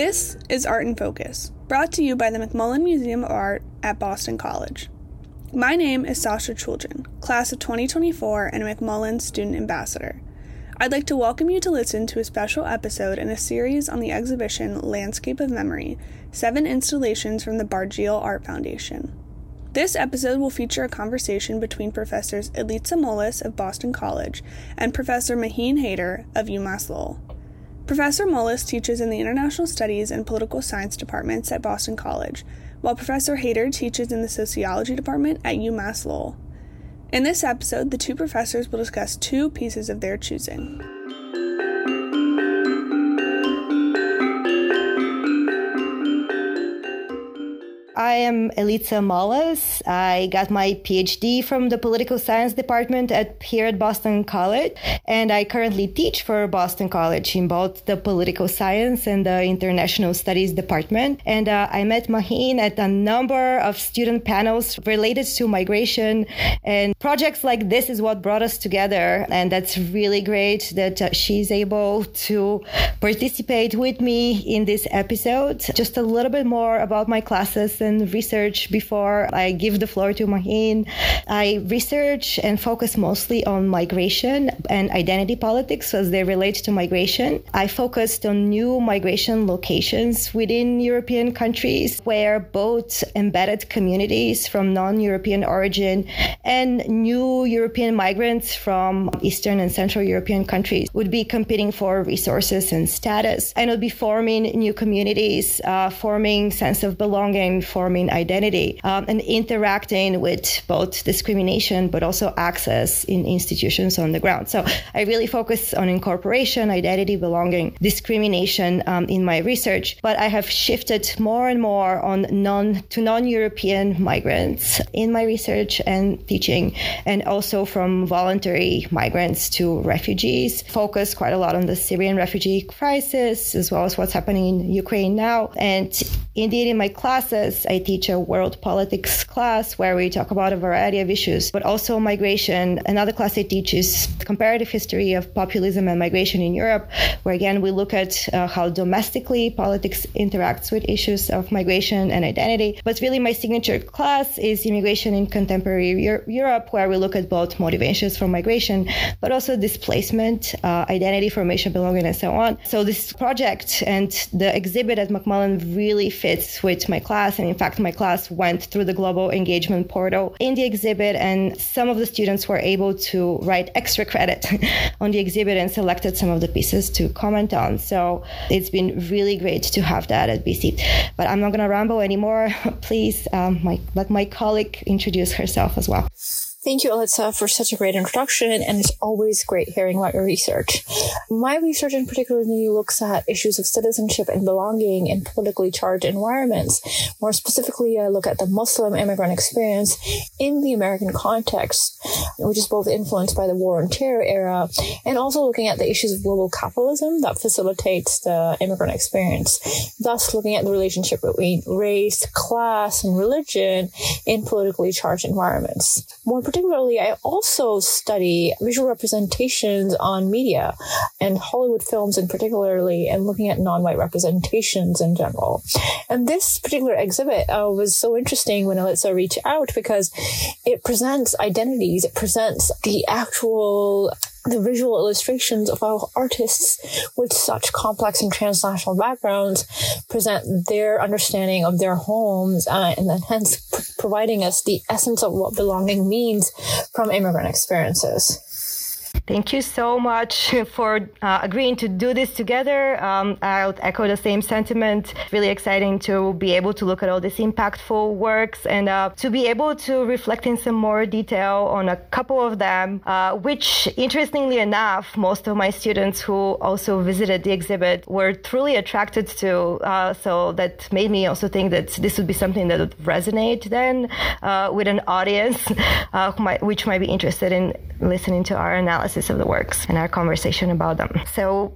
This is Art in Focus, brought to you by the McMullen Museum of Art at Boston College. My name is Sasha Chuljan, class of 2024 and a McMullen Student Ambassador. I'd like to welcome you to listen to a special episode in a series on the exhibition Landscape of Memory, 7 installations from the Bargiel Art Foundation. This episode will feature a conversation between Professors Elitza Molas of Boston College and Professor Maheen Haider of UMass Lowell. Professor Molas teaches in the International Studies and Political Science departments at Boston College, while Professor Haider teaches in the Sociology department at UMass Lowell. In this episode, the two professors will discuss 2 pieces of their choosing. I am Elitza Molas. I got my PhD from the Political Science department here at Boston College, and I currently teach for Boston College in both the Political Science and the International Studies department. And I met Maheen at a number of student panels related to migration, and projects like this is what brought us together. And that's really great that she's able to participate with me in this episode. Just a little bit more about my classes and research before I give the floor to Maheen. I research and focus mostly on migration and identity politics as they relate to migration. I focused on new migration locations within European countries where both embedded communities from non-European origin and new European migrants from Eastern and Central European countries would be competing for resources and status, and would be forming new communities, forming sense of belonging, forming identity, and interacting with both discrimination but also access in institutions on the ground. So I really focus on incorporation, identity, belonging, discrimination in my research, but I have shifted more and more on non-European migrants in my research and teaching, and also from voluntary migrants to refugees. Focus quite a lot on the Syrian refugee crisis as well as what's happening in Ukraine now. And indeed, in my classes, I teach a world politics class where we talk about a variety of issues, but also migration. Another class I teach is comparative history of populism and migration in Europe, where again, we look at how domestically politics interacts with issues of migration and identity. But really my signature class is immigration in contemporary Europe, where we look at both motivations for migration, but also displacement, identity, formation, belonging, and so on. So this project and the exhibit at McMullen really fits with my class. And in fact, my class went through the global engagement portal in the exhibit, and some of the students were able to write extra credit on the exhibit and selected some of the pieces to comment on. So it's been really great to have that at BC. But I'm not going to ramble anymore. Please let my colleague introduce herself as well. Thank you, Elitza, for such a great introduction, and it's always great hearing about your research. My research in particularly looks at issues of citizenship and belonging in politically charged environments. More specifically, I look at the Muslim immigrant experience in the American context, which is both influenced by the War on Terror era, and also looking at the issues of global capitalism that facilitates the immigrant experience, thus looking at the relationship between race, class, and religion in politically charged environments. More particularly, I also study visual representations on media and Hollywood films in particularly, and looking at non-white representations in general. And this particular exhibit was so interesting when Elitza reached out because it presents identities, it presents the visual illustrations of how artists with such complex and transnational backgrounds present their understanding of their homes, and then hence providing us the essence of what belonging means from immigrant experiences. Thank you so much for agreeing to do this together. I'll echo the same sentiment. Really exciting to be able to look at all these impactful works and to be able to reflect in some more detail on a couple of them, which, interestingly enough, most of my students who also visited the exhibit were truly attracted to. So that made me also think that this would be something that would resonate then with an audience which might be interested in listening to our analysis. analysis of the works and our conversation about them. So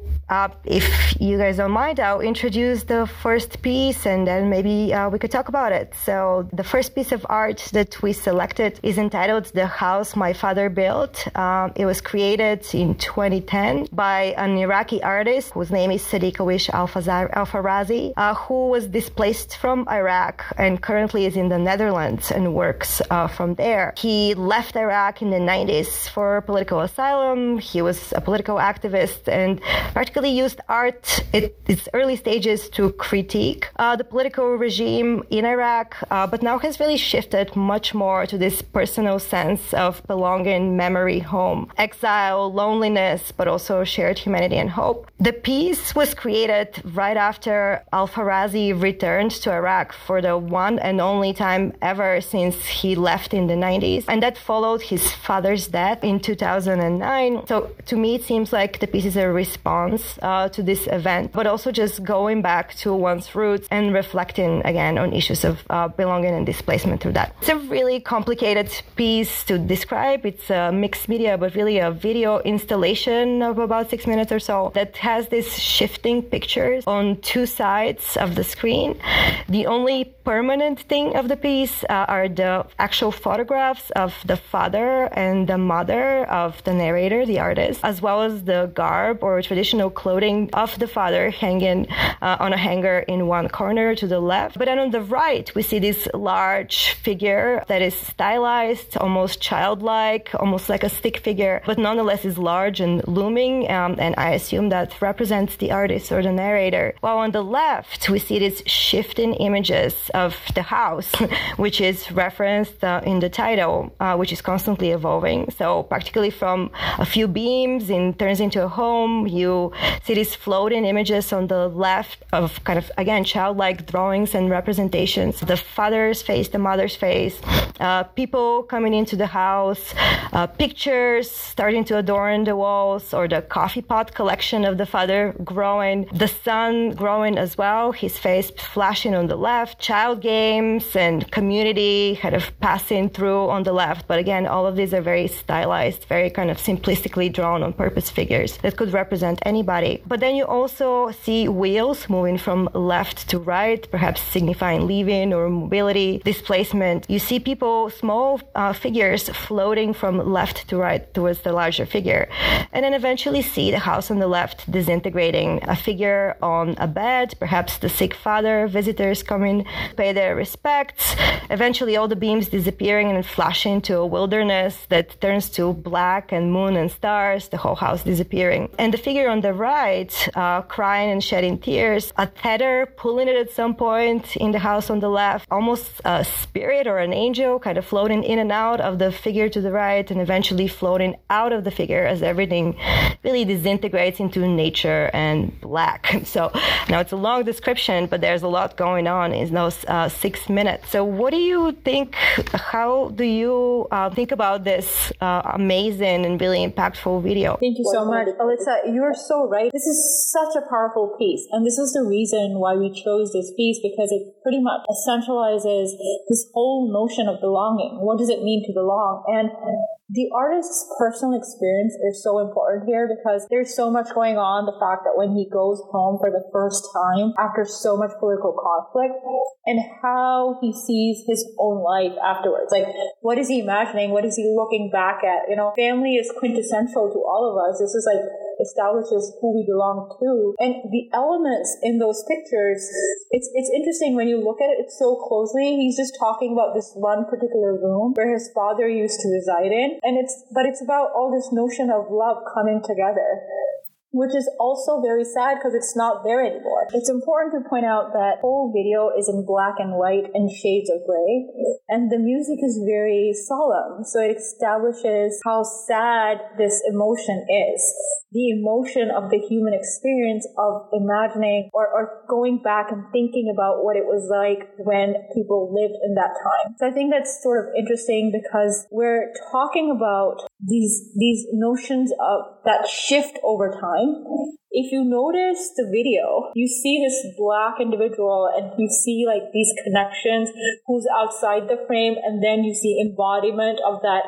if you guys don't mind, I'll introduce the first piece and then maybe we could talk about it. So the first piece of art that we selected is entitled The House My Father Built. It was created in 2010 by an Iraqi artist whose name is Sadiq Awish Al-Farazi, who was displaced from Iraq and currently is in the Netherlands and works from there. He left Iraq in the 90s for political asylum. He was a political activist and practically used art at its early stages to critique the political regime in Iraq, but now has really shifted much more to this personal sense of belonging, memory, home, exile, loneliness, but also shared humanity and hope. The piece was created right after Al-Farazi returned to Iraq for the one and only time ever since he left in the 90s, and that followed his father's death in 2009. So to me, it seems like the piece is a response to this event, but also just going back to one's roots and reflecting again on issues of belonging and displacement through that. It's a really complicated piece to describe. It's a mixed media, but really a video installation of about 6 minutes or so that has these shifting pictures on two sides of the screen. The only permanent thing of the piece are the actual photographs of the father and the mother of the narrator, the artist, as well as the garb or traditional clothing of the father hanging on a hanger in one corner to the left. But then on the right, we see this large figure that is stylized, almost childlike, almost like a stick figure, but nonetheless is large and looming. And I assume that represents the artist or the narrator. While on the left, we see these shifting images of the house, which is referenced in the title, which is constantly evolving. So practically from a few beams, it turns into a home. You see these floating images on the left of kind of, again, childlike drawings and representations. The father's face, the mother's face, people coming into the house, pictures starting to adorn the walls, or the coffee pot collection of the father growing, the son growing as well, his face flashing on the left, child games and community kind of passing through on the left. But again, all of these are very stylized, very kind of simplistically drawn on purpose figures that could represent anybody. But then you also see wheels moving from left to right, perhaps signifying leaving or mobility, displacement. You see people, small figures floating from left to right towards the larger figure. And then eventually see the house on the left disintegrating, a figure on a bed, perhaps the sick father, visitors coming to pay their respects. Eventually all the beams disappearing and flashing to a wilderness that turns to black and moon and stars, the whole house disappearing. And the figure on the right, crying and shedding tears, a tether pulling it at some point in the house on the left, almost a spirit or an angel kind of floating in and out of the figure to the right and eventually floating out of the figure as everything really disintegrates into nature and black. So now it's a long description, but there's a lot going on in those 6 minutes. So what do you think, how do you think about this amazing and really impactful video? Thank you so much. Alyssa, you're so right. This is such a powerful piece. And this is the reason why we chose this piece, because it pretty much essentializes this whole notion of belonging. What does it mean to belong? And the artist's personal experience is so important here, because there's so much going on. The fact that when he goes home for the first time after so much political conflict, and how he sees his own life afterwards. Like, what is he imagining? What is he looking back at? You know, family is quintessential to all of us. This is like establishes who we belong to. And the elements in those pictures, it's interesting when you look at it so closely. He's just talking about this one particular room where his father used to reside in. And it's about all this notion of love coming together, which is also very sad because it's not there anymore. It's important to point out that the whole video is in black and white and shades of gray, and the music is very solemn, so it establishes how sad this emotion is. The emotion of the human experience of imagining or going back and thinking about what it was like when people lived in that time. So I think that's sort of interesting, because we're talking about these notions of that shift over time. If you notice the video, you see this black individual and you see like these connections, who's outside the frame, and then you see embodiment of that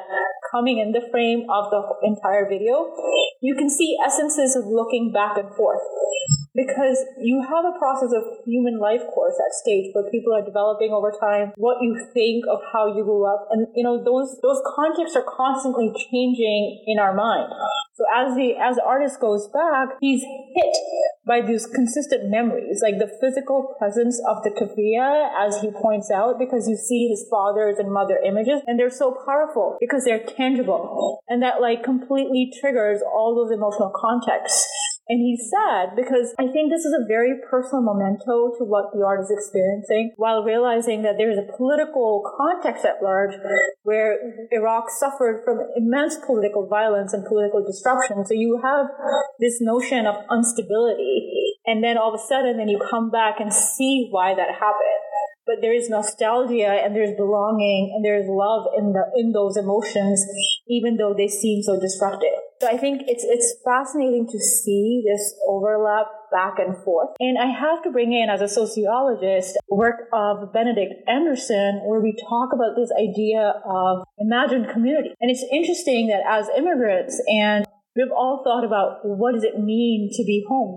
coming in the frame of the entire video, you can see essences of looking back and forth. Because you have a process of human life course at stage where people are developing over time what you think of how you grew up. And, those contexts are constantly changing in our mind. So as the artist goes back, he's hit by these consistent memories, like the physical presence of the kafia, as he points out, because you see his father's and mother images, and they're so powerful because they're tangible. And that completely triggers all those emotional contexts. And he's sad because I think this is a very personal memento to what the art is experiencing, while realizing that there is a political context at large where Iraq suffered from immense political violence and political disruption. So you have this notion of instability, and then all of a sudden, then you come back and see why that happened. But there is nostalgia, and there's belonging, and there's love in those emotions, even though they seem so disruptive. So I think it's fascinating to see this overlap back and forth. And I have to bring in, as a sociologist, work of Benedict Anderson, where we talk about this idea of imagined community. And it's interesting that as immigrants, and we've all thought about, what does it mean to be home?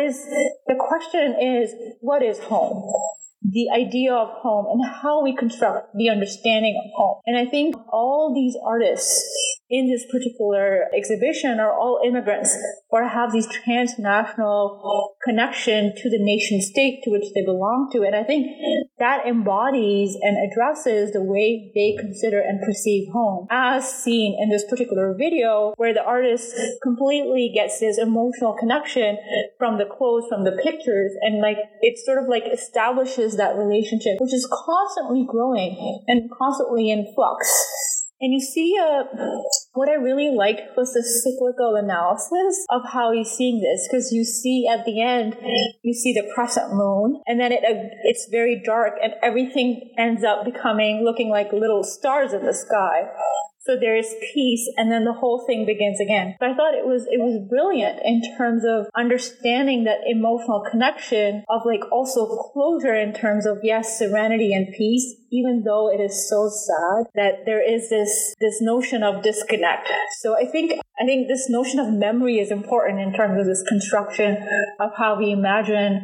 The question is, what is home? The idea of home and how we construct the understanding of home. And I think all these artists in this particular exhibition are all immigrants or have these transnational connection to the nation state to which they belong to. And I think that embodies and addresses the way they consider and perceive home, as seen in this particular video, where the artist completely gets this emotional connection from the clothes, from the pictures, and it sort of establishes that relationship, which is constantly growing and constantly in flux. And you see, what I really liked was the cyclical analysis of how he's seeing this, because you see at the end, you see the crescent moon, and then it's very dark, and everything ends up looking like little stars in the sky. So there is peace, and then the whole thing begins again. But I thought it was brilliant in terms of understanding that emotional connection of also closure in terms of, yes, serenity and peace, even though it is so sad that there is this notion of disconnect. So I think this notion of memory is important in terms of this construction of how we imagine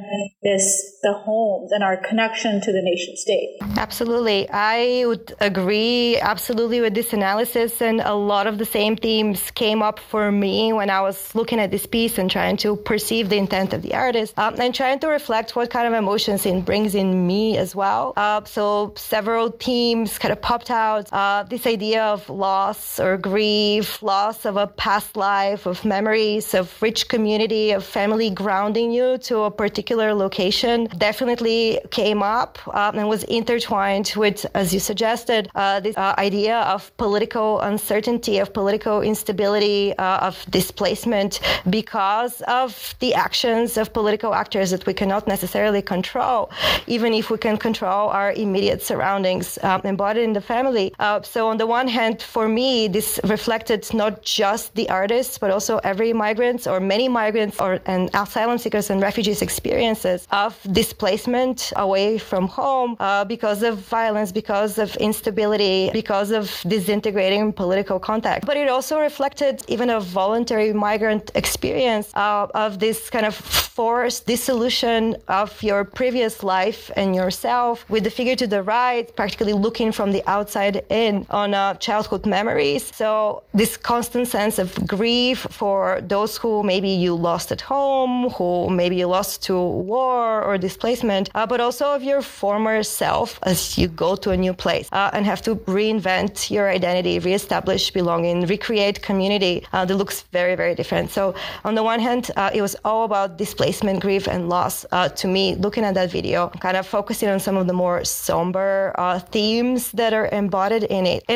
the homes and our connection to the nation state. Absolutely. I would agree absolutely with this analysis, and a lot of the same themes came up for me when I was looking at this piece and trying to perceive the intent of the artist, and trying to reflect what kind of emotions it brings in me as well. So several themes kind of popped out. This idea of loss or grief, loss of a past life, of memories, of rich community, of family grounding you to a particular location definitely came up and was intertwined with, as you suggested, this idea of political uncertainty, of political instability, of displacement because of the actions of political actors that we cannot necessarily control, even if we can control our immediate surroundings embodied in the family. So on the one hand, for me, this reflected not just the artists, but also every migrant or many migrants and asylum seekers and refugees' experiences of displacement away from home because of violence, because of instability, because of disintegrating political contact. But it also reflected even a voluntary migrant experience of this kind of forced dissolution of your previous life and yourself, with the figure to the right practically looking from the outside in on childhood memories. So this constant sense of grief for those who maybe you lost at home, who maybe you lost to war or displacement, but also of your former self as you go to a new place and have to reinvent your identity, reestablish belonging, recreate community that looks very, very different. So on the one hand, it was all about displacement, grief, and loss. To me, looking at that video, kind of focusing on some of the more somber themes that are embodied in it.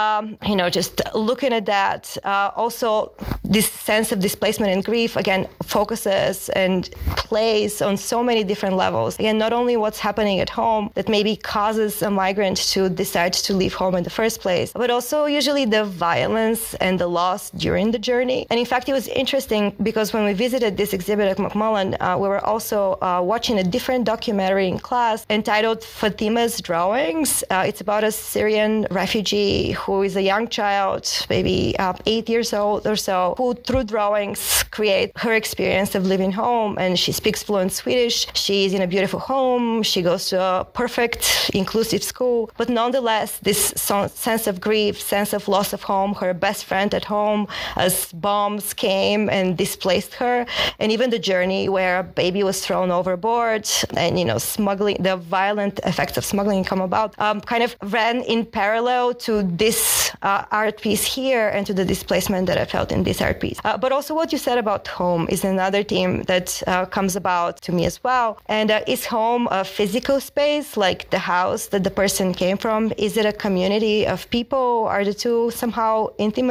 Just looking at that, also this sense of displacement and grief, again, focuses and plays on so many different levels. Again, not only what's happening at home that maybe causes a migrant to decide to leave home in the first place, but also usually the violence and the loss during the journey. And in fact, it was interesting because when we visited this exhibit at McMullen, McMullen, we were also watching a different documentary in class entitled Fatima's Drawings. It's about a Syrian refugee who is a young child, maybe 8 years old or so, who through drawings create her experience of living home. And she speaks fluent Swedish. She's in a beautiful home. She goes to a perfect, inclusive school. But nonetheless, this sense of grief, sense of loss of home, her best friend at home, as bombs came and displaced her, and even the journey where a baby was thrown overboard and, smuggling, the violent effects of smuggling come about, kind of ran in parallel to this art piece here and to the displacement that I felt in this art piece. But also what you said about home is another theme that comes about to me as well. And is home a physical space, like the house that the person came from? Is it a community of people? Are the two somehow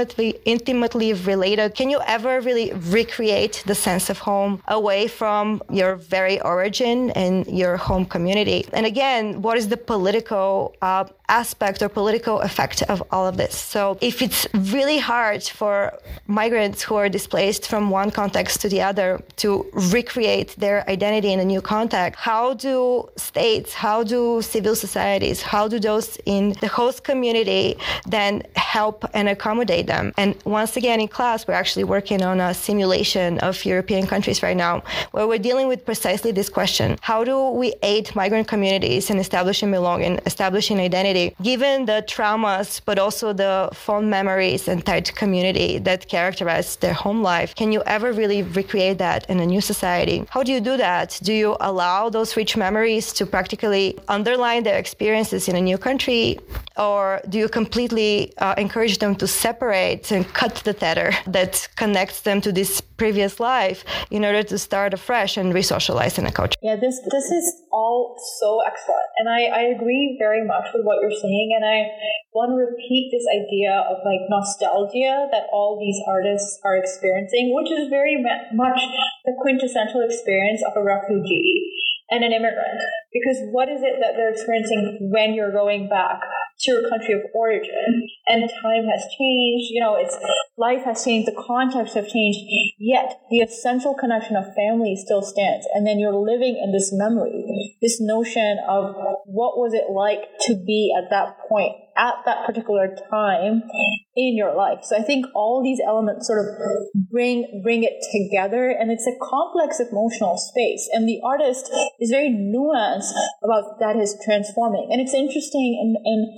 intimately related? Can you ever really recreate the sense of home away from your very origin and your home community? And again, what is the political aspect or political effect of all of this? So if it's really hard for migrants who are displaced from one context to the other to recreate their identity in a new context, how do states, how do civil societies, how do those in the host community then help and accommodate them? And once again, in class, we're actually working on a simulation of European countries right now, where we're dealing with precisely this question. How do we aid migrant communities in establishing belonging, establishing identity, given the traumas, but also the fond memories and tight community that characterize their home life? Can you ever really recreate that in a new society? How do you do that? Do you allow those rich memories to practically underline their experiences in a new country? Or do you completely encourage them to separate and cut the tether that connects them to this previous life in order to start afresh and re-socialize in a culture? Yeah, this is all so excellent. And I agree very much with what you're saying. And I want to repeat this idea of like nostalgia that all these artists are experiencing, which is very much the quintessential experience of a refugee and an immigrant. Because what is it that they're experiencing when you're going back to your country of origin? And time has changed, life has changed, the context have changed, yet the essential connection of family still stands. And then you're living in this memory, this notion of what was it like to be at that point, at that particular time in your life. So I think all these elements sort of bring it together, and it's a complex emotional space. And the artist is very nuanced about that is transforming. And it's interesting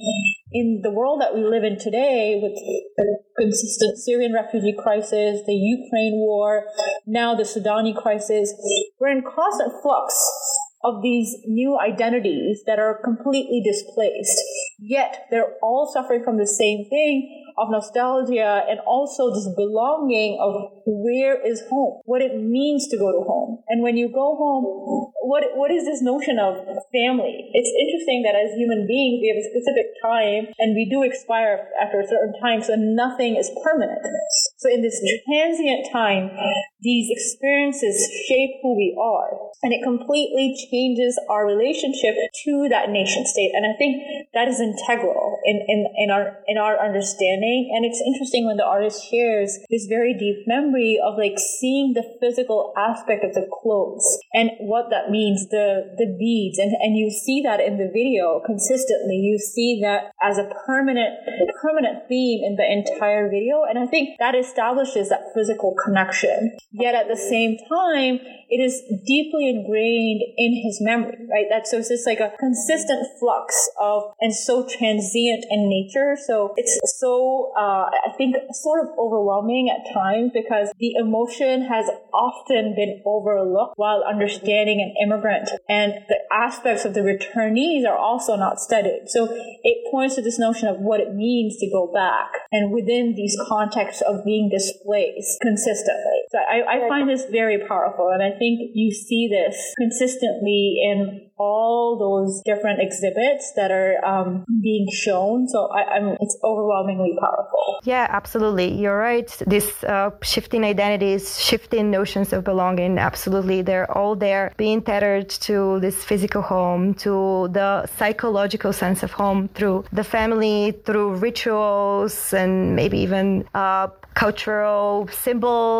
in the world that we live in today, with the consistent Syrian refugee crisis, the Ukraine war, now the Sudani crisis, we're in constant flux of these new identities that are completely displaced. Yet they're all suffering from the same thing of nostalgia and also this belonging of where is home, what it means to go to home. And when you go home, what is this notion of family? It's interesting that as human beings, we have a specific time and we do expire after a certain time, so nothing is permanent. So in this transient time, these experiences shape who we are, and it completely changes our relationship to that nation state. And I think that is integral in our understanding. And it's interesting when the artist shares this very deep memory of like seeing the physical aspect of the clothes and what that means, the beads, and you see that in the video consistently. You see that as a permanent theme in the entire video, and I think that establishes that physical connection. Yet at the same time, it is deeply ingrained in his memory, right? So it's just like a consistent flux of, and so transient in nature. So it's so, I think, sort of overwhelming at times, because the emotion has often been overlooked while understanding an immigrant, and the aspects of the returnees are also not studied. So it points to this notion of what it means to go back, and within these contexts of being displaced consistently. So I find this very powerful, and I think you see this consistently in all those different exhibits that are being shown. So it's overwhelmingly powerful. Yeah, absolutely. You're right. This shifting identities, shifting notions of belonging, absolutely. They're all there, being tethered to this physical home, to the psychological sense of home through the family, through rituals, and maybe even cultural symbols,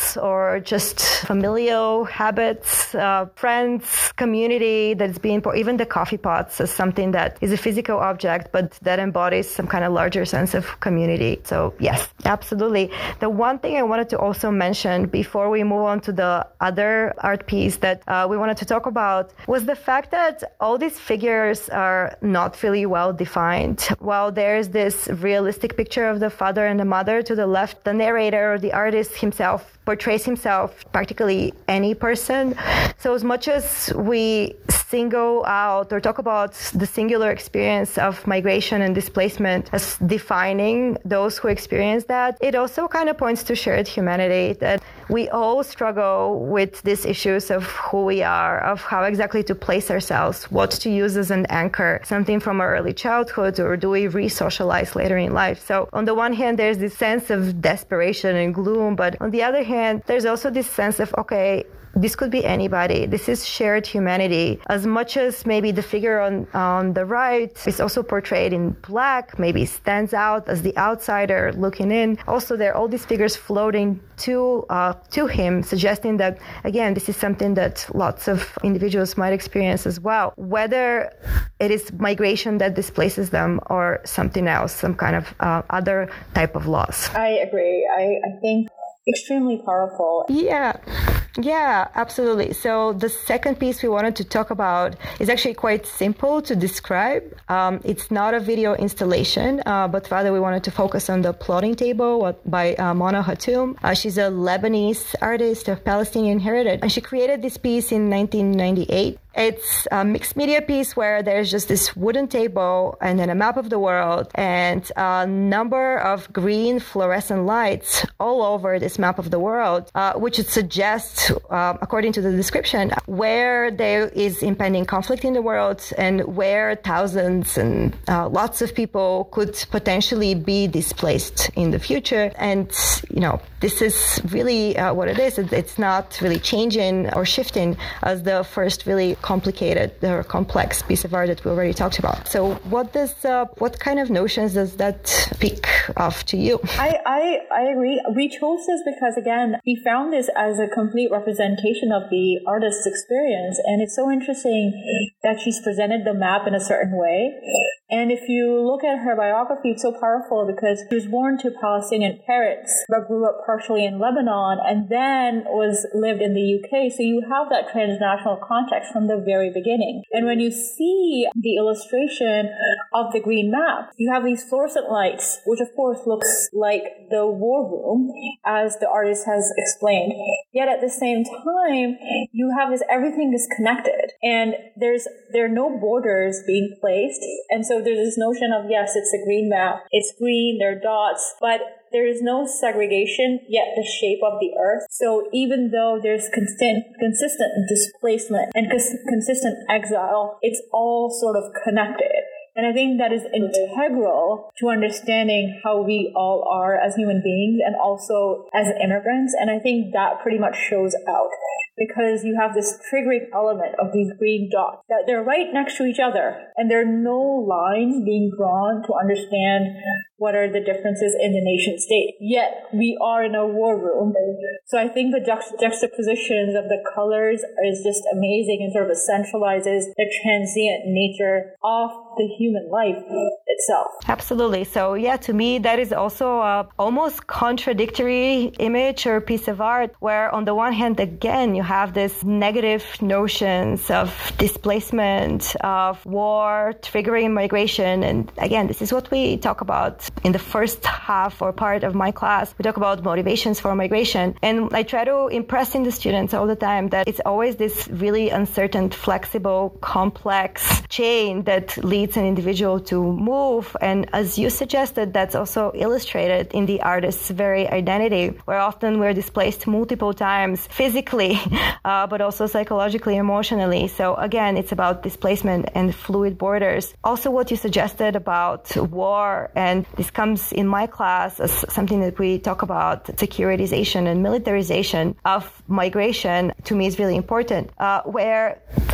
loss or just familial habits, friends, community that's being, even the coffee pots is something that is a physical object, but that embodies some kind of larger sense of community. So yes, absolutely. The one thing I wanted to also mention before we move on to the other art piece that we wanted to talk about was the fact that all these figures are not really well defined. While there's this realistic picture of the father and the mother to the left, the narrator, the artist himself, portrays himself practically any person. So as much as we single out or talk about the singular experience of migration and displacement as defining those who experience that, it also kind of points to shared humanity, that we all struggle with these issues of who we are, of how exactly to place ourselves, what to use as an anchor, something from our early childhood, or do we re-socialize later in life? So on the one hand, there's this sense of desperation and gloom, but on the other hand, there's also this sense of, okay, this could be anybody. This is shared humanity. As much as maybe the figure on the right is also portrayed in black, maybe stands out as the outsider looking in. Also, there are all these figures floating to him, suggesting that, again, this is something that lots of individuals might experience as well, whether it is migration that displaces them or something else, some kind of other type of loss. I agree. I think extremely powerful. Yeah, absolutely. So the second piece we wanted to talk about is actually quite simple to describe. It's not a video installation, but rather we wanted to focus on the plotting table by Mona Hatoum. She's a Lebanese artist of Palestinian heritage, and she created this piece in 1998. It's a mixed media piece where there's just this wooden table and then a map of the world and a number of green fluorescent lights all over this map of the world, which would suggest, according to the description, where there is impending conflict in the world and where thousands and lots of people could potentially be displaced in the future. And, this is really what it is. It's not really changing or shifting as the first really complicated or complex piece of art that we already talked about. So what kind of notions does that speak of to you? I agree. We chose this because, again, we found this as a complete representation of the artist's experience. And it's so interesting that she's presented the map in a certain way. And if you look at her biography, it's so powerful because she was born to Palestinian parents, but grew up partially in Lebanon and then lived in the UK. So you have that transnational context from the very beginning. And when you see the illustration of the green map, you have these fluorescent lights, which of course looks like the war room, as the artist has explained. Yet at the same time, you have everything is connected and there are no borders being placed. And so there's this notion of, yes, it's a green map. It's green, there are dots, but there is no segregation, yet the shape of the earth. So even though there's consistent displacement and consistent exile, it's all sort of connected. And I think that is integral to understanding how we all are as human beings and also as immigrants. And I think that pretty much shows out because you have this triggering element of these green dots that they're right next to each other and there are no lines being drawn to understand what are the differences in the nation state. Yet we are in a war room. So I think the juxtapositions of the colors is just amazing and sort of centralizes the transient nature of the human life itself. Absolutely. So yeah, to me, that is also a almost contradictory image or piece of art where on the one hand, again, you have this negative notions of displacement, of war, triggering migration. And again, this is what we talk about in the first half or part of my class. We talk about motivations for migration. And I try to impress in the students all the time that it's always this really uncertain, flexible, complex chain that leads an individual to move. And as you suggested, that's also illustrated in the artist's very identity, where often we're displaced multiple times physically, but also psychologically, emotionally. So again, it's about displacement and fluid borders. Also, what you suggested about war, and this comes in my class as something that we talk about, securitization and militarization of migration, to me is really important, where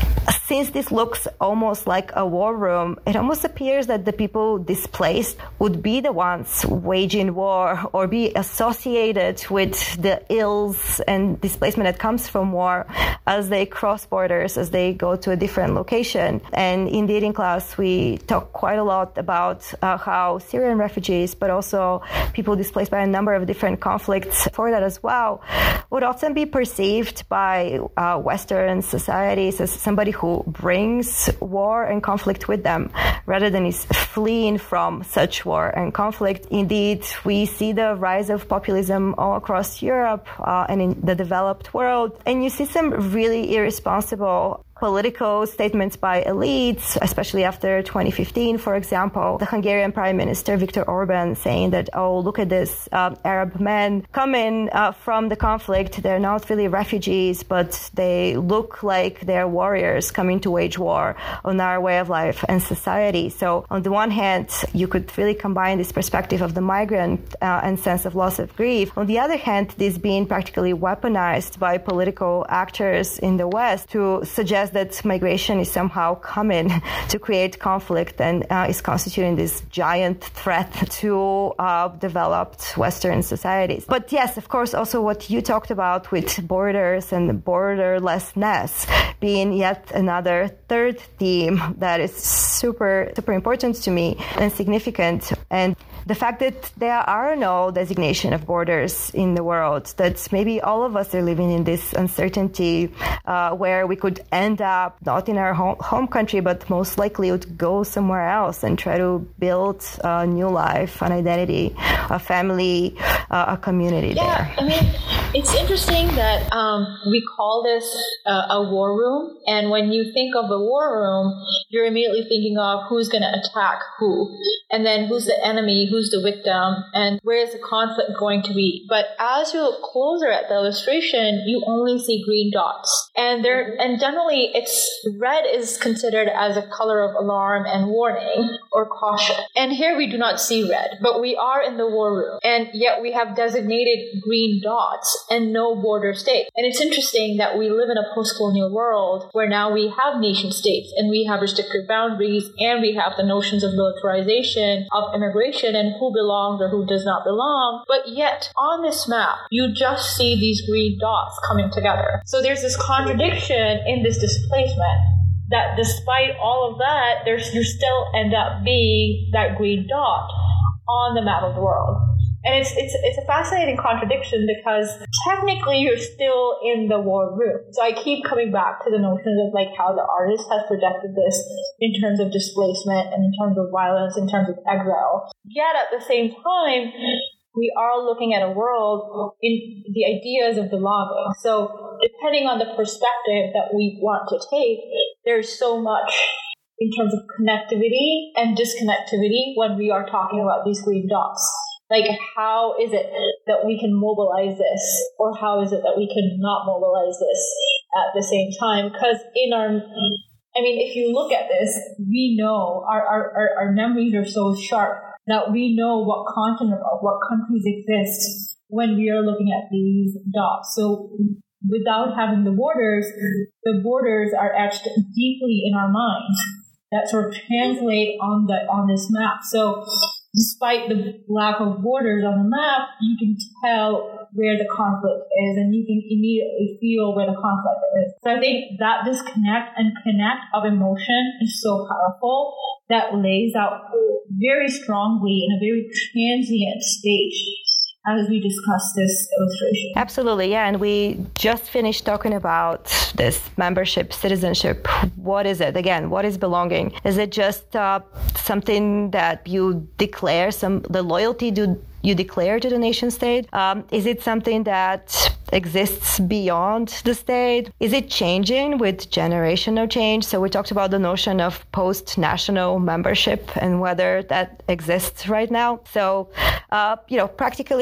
since this looks almost like a war room, it almost appears that the people displaced would be the ones waging war or be associated with the ills and displacement that comes from war as they cross borders, as they go to a different location. And indeed, in class, we talk quite a lot about how Syrian refugees, but also people displaced by a number of different conflicts for that as well, would often be perceived by Western societies as somebody who brings war and conflict with them rather than is fleeing from such war and conflict. Indeed, we see the rise of populism all across Europe and in the developed world, and you see some really irresponsible political statements by elites, especially after 2015, for example, the Hungarian Prime Minister Viktor Orban saying that, oh, look at this Arab men coming from the conflict. They're not really refugees, but they look like they're warriors coming to wage war on our way of life and society. So on the one hand, you could really combine this perspective of the migrant and sense of loss of grief. On the other hand, this being practically weaponized by political actors in the West to suggest that migration is somehow coming to create conflict and is constituting this giant threat to developed Western societies. But yes, of course, also what you talked about with borders and borderlessness being yet another third theme that is super, super important to me and significant. And the fact that there are no designation of borders in the world, that maybe all of us are living in this uncertainty where we could end up not in our home country, but most likely would go somewhere else and try to build a new life, an identity, a family, a community there. Yeah, I mean, it's interesting that we call this a war room. And when you think of a war room, you're immediately thinking of who's going to attack who, and then who's the enemy, who's the victim, and where is the conflict going to be. But as you look closer at the illustration, you only see green dots. And generally it's red is considered as a color of alarm and warning or caution. And here we do not see red, but we are in the war room. And yet we have designated green dots and no border state. And it's interesting that we live in a post-colonial world where now we have nation states and we have restricted boundaries and we have the notions of militarization of immigration and who belongs or who does not belong. But yet on this map, you just see these green dots coming together. So there's this contradiction in this displacement that despite all of that, you still end up being that green dot on the map of the world. And it's a fascinating contradiction because technically you're still in the war room. So I keep coming back to the notion of like how the artist has projected this in terms of displacement and in terms of violence, in terms of exile. Yet at the same time, we are looking at a world in the ideas of belonging. So depending on the perspective that we want to take, there's so much in terms of connectivity and disconnectivity when we are talking about these green dots. Like, how is it that we can mobilize this, or how is it that we can not mobilize this at the same time? Because if you look at this, we know our memories are so sharp that we know what continent or what countries exist when we are looking at these dots. So without having the borders are etched deeply in our minds that sort of translate on this map. So despite the lack of borders on the map, you can tell where the conflict is and you can immediately feel where the conflict is. So I think that disconnect and connect of emotion is so powerful that lays out very strongly in a very transient stage as we discuss this illustration. Absolutely, yeah. And we just finished talking about this membership, citizenship. What is it? Again, what is belonging? Is it just something that you declare, the loyalty you declare to the nation state? Is it something that exists beyond the state? Is it changing with generational change? So we talked about the notion of post-national membership and whether that exists right now. So, practically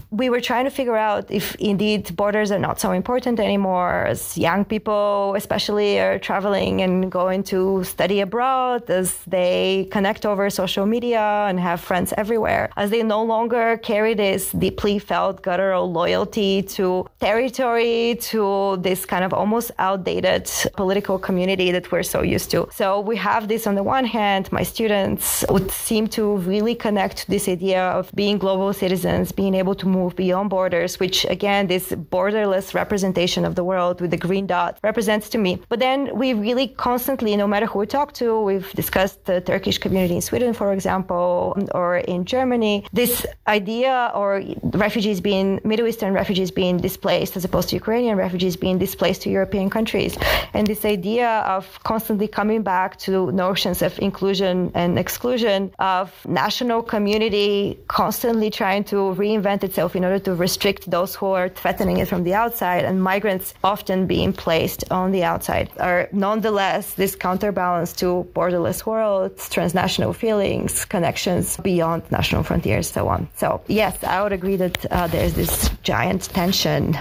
we were trying to figure out if indeed borders are not so important anymore, as young people especially are traveling and going to study abroad, as they connect over social media and have friends everywhere, as they no longer carry this deeply felt guttural loyalty to territory, to this kind of almost outdated political community that we're so used to. So we have this on the one hand, my students would seem to really connect to this idea of being global citizens, being able to move beyond borders, which again, this borderless representation of the world with the green dot represents to me. But then we really constantly, no matter who we talk to, we've discussed the Turkish community in Sweden, for example, or in Germany, this idea or refugees being, Middle Eastern refugees being displaced as opposed to Ukrainian refugees being displaced to European countries. And this idea of constantly coming back to notions of inclusion and exclusion, of national community constantly trying to reinvent itself in order to restrict those who are threatening it from the outside, and migrants often being placed on the outside, are nonetheless this counterbalance to borderless worlds, transnational feelings, connections beyond national frontiers, so on. So yes, I would agree that there's this giant tension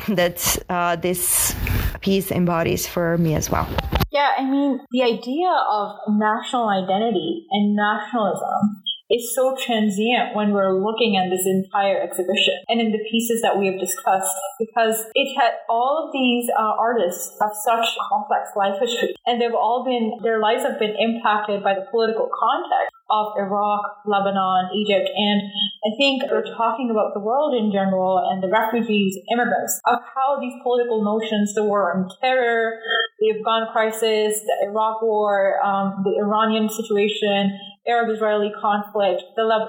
that this piece embodies for me as well. Yeah, I mean, the idea of national identity and nationalism is so transient when we're looking at this entire exhibition and in the pieces that we have discussed, because it had all of these artists have such complex life history, and their lives have been impacted by the political context of Iraq, Lebanon, Egypt, and I think we're talking about the world in general and the refugees, immigrants, of how these political notions, the war on terror, the Afghan crisis, the Iraq war, the Iranian situation, Arab-Israeli conflict,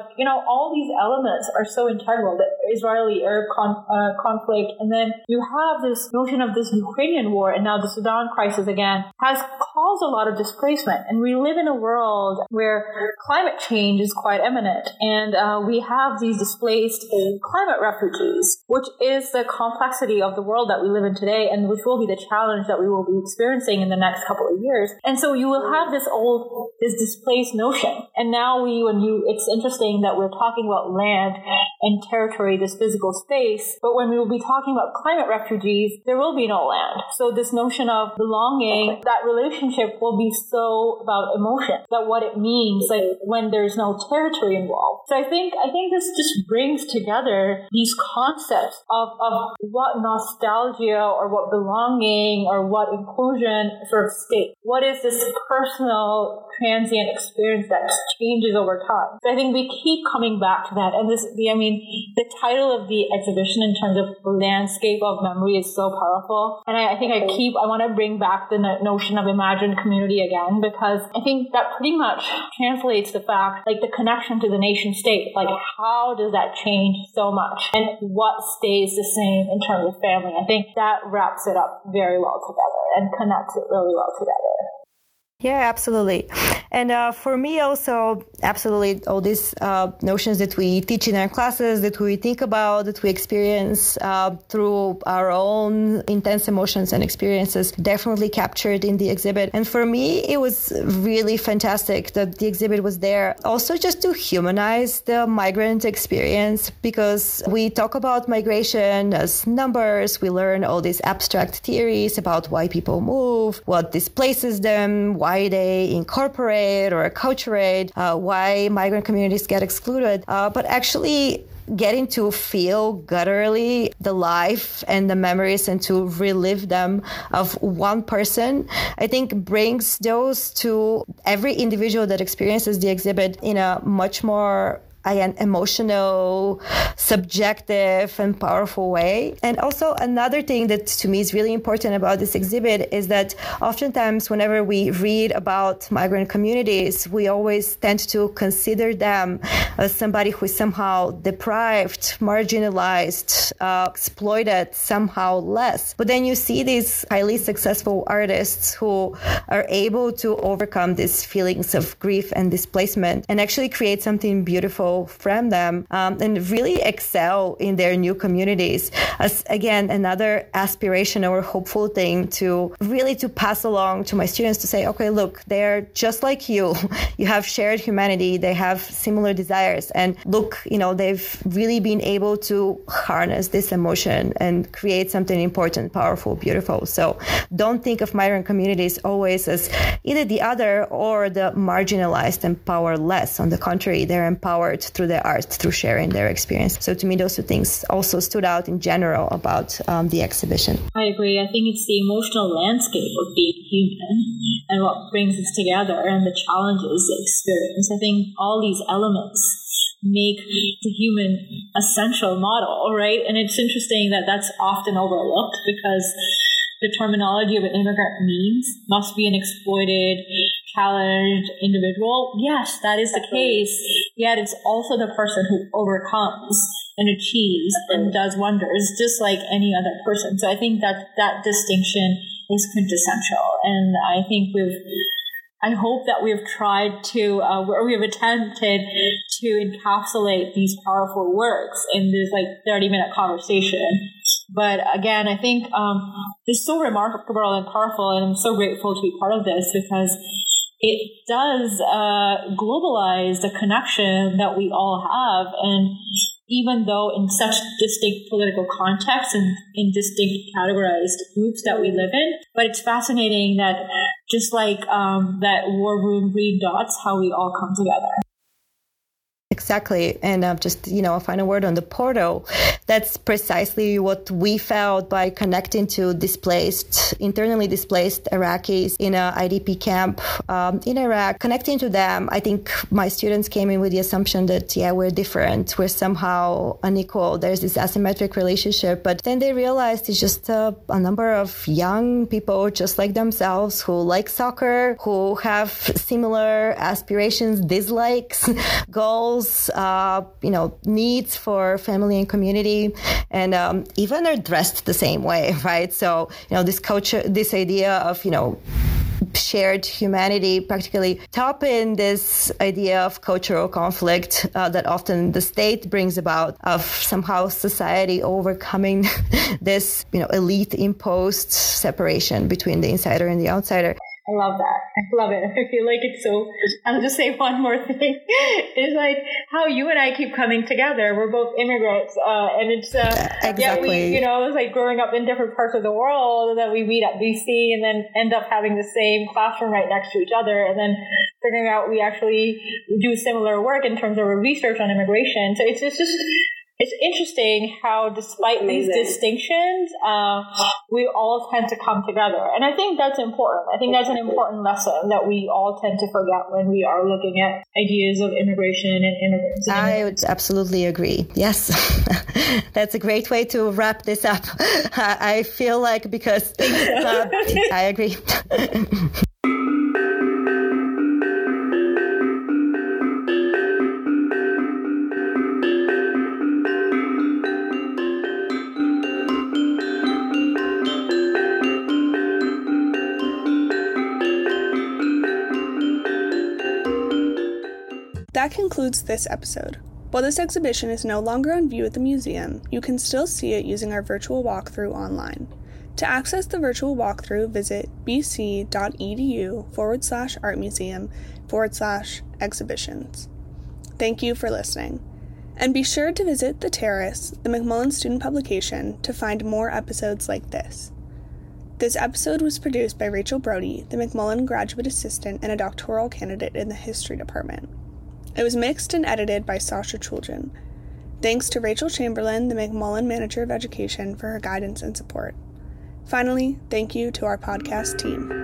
all these elements are so integral, the Israeli-Arab conflict. And then you have this notion of this Ukrainian war, and now the Sudan crisis again has caused a lot of displacement. And we live in a world where climate change is quite imminent. And we have these displaced climate refugees, which is the complexity of the world that we live in today, and which will be the challenge that we will be experiencing in the next couple of years. And so you will have this displaced notion. And now it's interesting that we're talking about land and territory, this physical space, but when we will be talking about climate refugees, there will be no land. So this notion of belonging, that relationship will be so about emotion, that what it means, like when there's no territory involved. So I think this just brings together these concepts of what nostalgia or what belonging or what inclusion sort of state. What is this personal transient experience that changes over time? So I think we keep coming back to that. And the title of the exhibition in terms of landscape of memory is so powerful. And I want to bring back the notion of imagined community again, because I think that pretty much translates the fact, like the connection to the nation state, like how does that change so much and what stays the same in terms of family? I think that wraps it up very well together and connects it really well together. Yeah, absolutely. And for me also, absolutely, all these notions that we teach in our classes, that we think about, that we experience through our own intense emotions and experiences, definitely captured in the exhibit. And for me, it was really fantastic that the exhibit was there. Also just to humanize the migrant experience, because we talk about migration as numbers, we learn all these abstract theories about why people move, what displaces them, why they incorporate or acculturate, why migrant communities get excluded, but actually getting to feel gutturally the life and the memories and to relive them of one person, I think brings those to every individual that experiences the exhibit in a much more emotional, subjective, and powerful way. And also another thing that to me is really important about this exhibit is that oftentimes whenever we read about migrant communities, we always tend to consider them as somebody who is somehow deprived, marginalized, exploited somehow less. But then you see these highly successful artists who are able to overcome these feelings of grief and displacement and actually create something beautiful people from them and really excel in their new communities. As again, another aspirational or hopeful thing to really to pass along to my students to say, okay, look, they're just like you. You have shared humanity. They have similar desires. And look, they've really been able to harness this emotion and create something important, powerful, beautiful. So don't think of migrant communities always as either the other or the marginalized and powerless. On the contrary, they're empowered through their art, through sharing their experience. So to me, those two things also stood out in general about the exhibition. I agree. I think it's the emotional landscape of being human and what brings us together and the challenges they experience. I think all these elements make the human essential model, right? And it's interesting that that's often overlooked because the terminology of an immigrant means must be an exploited, challenged individual. Yes, that is the case. Yet it's also the person who overcomes and achieves and does wonders, just like any other person. So I think that distinction is quintessential. And I think I hope that we've tried to, or we have attempted to encapsulate these powerful works in this 30-minute conversation. But again, I think it's so remarkable and powerful, and I'm so grateful to be part of this because it does globalize the connection that we all have. And even though in such distinct political contexts and in distinct categorized groups that we live in, but it's fascinating that just like that war room green dots, how we all come together. Exactly. And just, a final word on the portal. That's precisely what we felt by connecting to internally displaced Iraqis in an IDP camp in Iraq. Connecting to them, I think my students came in with the assumption that, we're different. We're somehow unequal. There's this asymmetric relationship. But then they realized it's just a number of young people just like themselves who like soccer, who have similar aspirations, dislikes, goals, needs for family and community, and even are dressed the same way, right? So, this idea of, shared humanity practically top in this idea of cultural conflict that often the state brings about, of somehow society overcoming this, elite imposed separation between the insider and the outsider. I love that. I love it. I feel like it's so, I'll just say one more thing. It's how you and I keep coming together. We're both immigrants. And it's, exactly. It's like growing up in different parts of the world that we meet at BC and then end up having the same classroom right next to each other. And then figuring out we actually do similar work in terms of research on immigration. So it's just it's interesting how despite these distinctions, we all tend to come together. And I think that's important. I think that's an important lesson that we all tend to forget when we are looking at ideas of immigration and immigrants. I would absolutely agree. Yes. That's a great way to wrap this up. I feel like because I agree. That concludes this episode. While this exhibition is no longer on view at the museum, you can still see it using our virtual walkthrough online. To access the virtual walkthrough, visit bc.edu/artmuseum/exhibitions. Thank you for listening. And be sure to visit The Terrace, the McMullen student publication, to find more episodes like this. This episode was produced by Rachel Brody, the McMullen graduate assistant and a doctoral candidate in the history department. It was mixed and edited by Sasha Chulgin. Thanks to Rachel Chamberlain, the McMullen Manager of Education, for her guidance and support. Finally, thank you to our podcast team.